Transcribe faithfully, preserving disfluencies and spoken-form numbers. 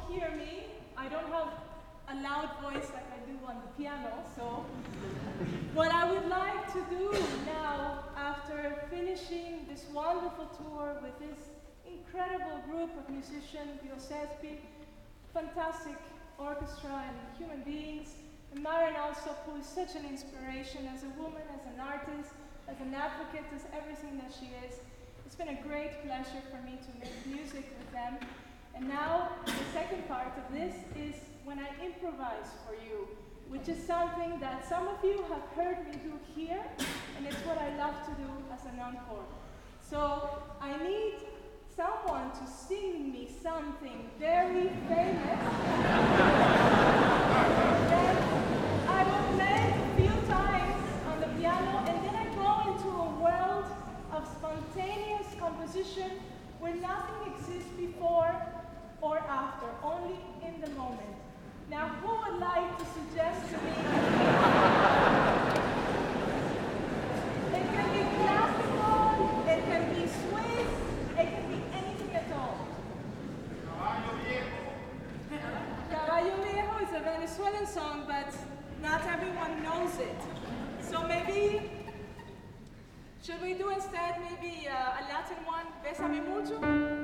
hear me. I don't have a loud voice like I do on the piano, so what I would like to do now, after finishing this wonderful tour with this incredible group of musicians, Biosespi, fantastic orchestra and human beings, and Maren also, who is such an inspiration as a woman, as an artist, as an advocate, as everything that she is. It's been a great pleasure for me to make music with them. And now, the second part of this is when I improvise for you, which is something that some of you have heard me do here, and it's what I love to do as an encore. So I need someone to sing me something very famous that I will play a few times on the piano, and then I go into a world of spontaneous composition where nothing exists before or after, only in the moment. Now, who would like to suggest to me? It can be classical, it can be Swiss, it can be anything at all. Caballo Viejo. Caballo Viejo is a Venezuelan song, but not everyone knows it. So maybe, should we do instead maybe uh, a Latin one, Bésame Mucho?